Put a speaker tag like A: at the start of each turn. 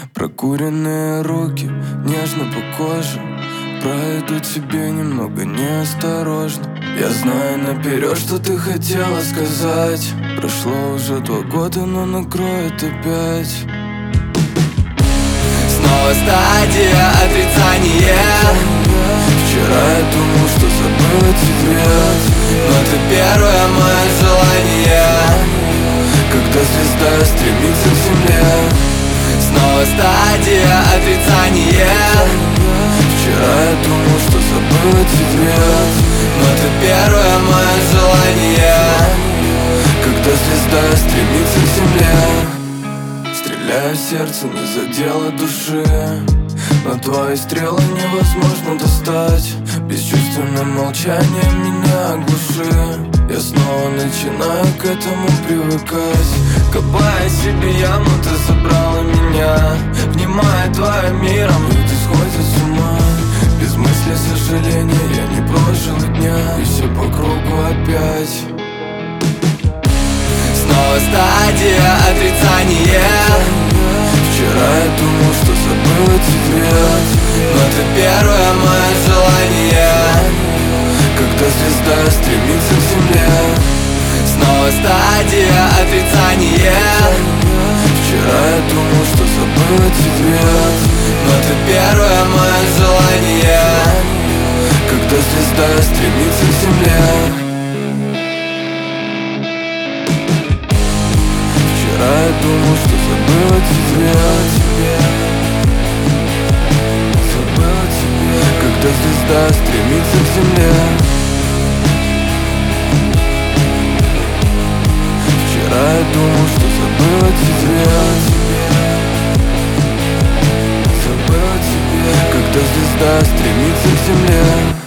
A: Прокуренные руки нежно по коже пройдут тебе немного неосторожно. Я знаю наперед, что ты хотела сказать. Прошло уже 2 года, но накроет опять.
B: Снова стадия отрицания.
A: Вчера я думал, что забыл ответ,
B: но ты первое мое желание,
A: когда звезда стремится к земле.
B: Снова стадия отрицания.
A: Вчера я думал, что забыл ответ,
B: но ты первое мое желание,
A: когда звезда стремится к земле. Стреляя в сердце, не задело души, но твои стрелы невозможно достать. Бесчувственным молчанием меня оглуши. Я снова начинаю к этому привыкать. Копая себе яму, ты забрала меня. Внимая твоим миром, люди сходят с ума. Без мысли сожаления я не прожил и дня, и все по кругу опять.
B: Снова стадия отрицания.
A: Вчера я думал, что забыл ответ,
B: но ты первое мое желание,
A: когда звезда стремится к земле.
B: Снова стадия отрицания.
A: Вчера я думал, что забыл ответ,
B: но ты первое мое желание,
A: когда звезда стремится к земле. Вчера я думал, что забыл ответ, когда звезда стремится к земле. Вчера я думал, что забыл ответ, когда звезда стремится к земле.